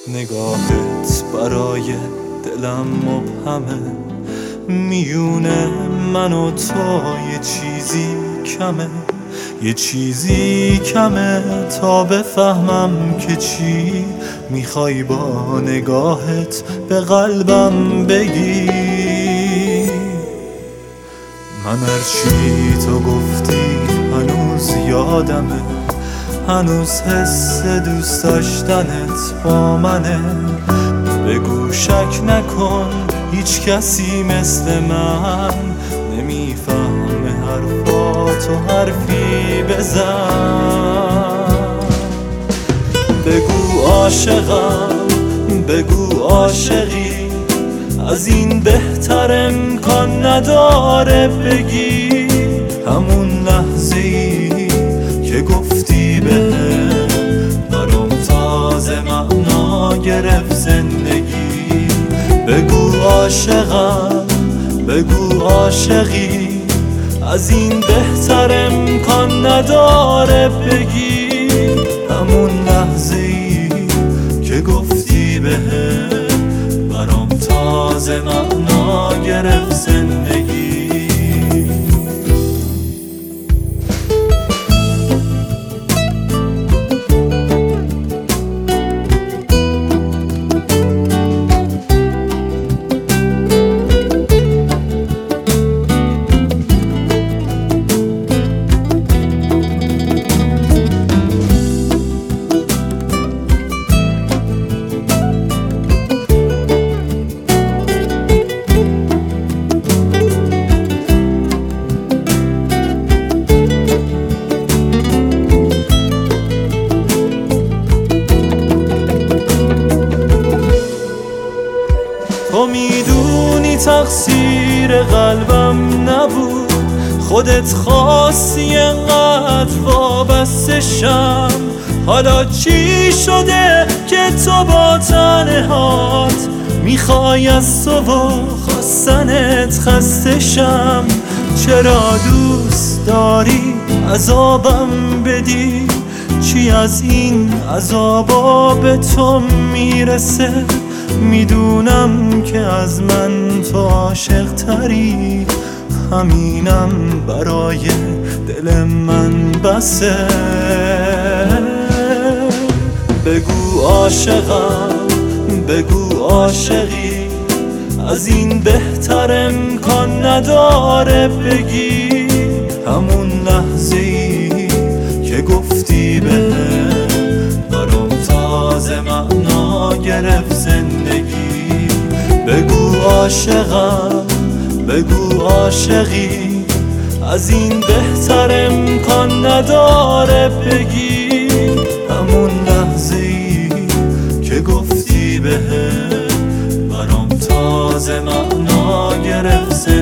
نگاهت برای دلم مبهمه، میونه من و تو یه چیزی کمه، یه چیزی کمه تا بفهمم که چی میخوای با نگاهت به قلبم بگی. من هرچی تو گفتی هنوز یادمه، هنوز حس دوست داشتنت با منه. بگو شک نکن هیچ کسی مثل من نمیفهمه حرفاتو حرفی بزن. بگو عاشقم، بگو عاشقی، از این بهتر امکان نداره بگی. همون لحظه‌ای که گفتی بهم برام تازه معنا گرفت زندگی. بگو عاشقم، بگو عاشقی، از این بهتر امکان نداره بگی. همون لحظه‌ای که گفتی بهم برام تازه معنا گرفت زندگی. تو میدونی تقصیر قلبم نبود، خودت خواستی انقدر وابسته شم. حالا چی شده که تو با تنهات میخوای از تو و خواستنت خسته شم؟ چرا دوست داری عذابم بدی؟ چی از این عذابا به تو میرسه؟ میدونم که از من تو عاشق تری، همینم برای دل من بسه. بگو عاشقم، بگو عاشقی، از این بهتر امکان نداره بگی. همون لحظه‌ای که گفتی بهم برام تازه معنا گرفت زندگی. بگو عاشقم، بگو عاشقی، از این بهتر امکان نداره بگی. همون لحظه‌ای که گفتی بهم برام تازه معنا گرفت.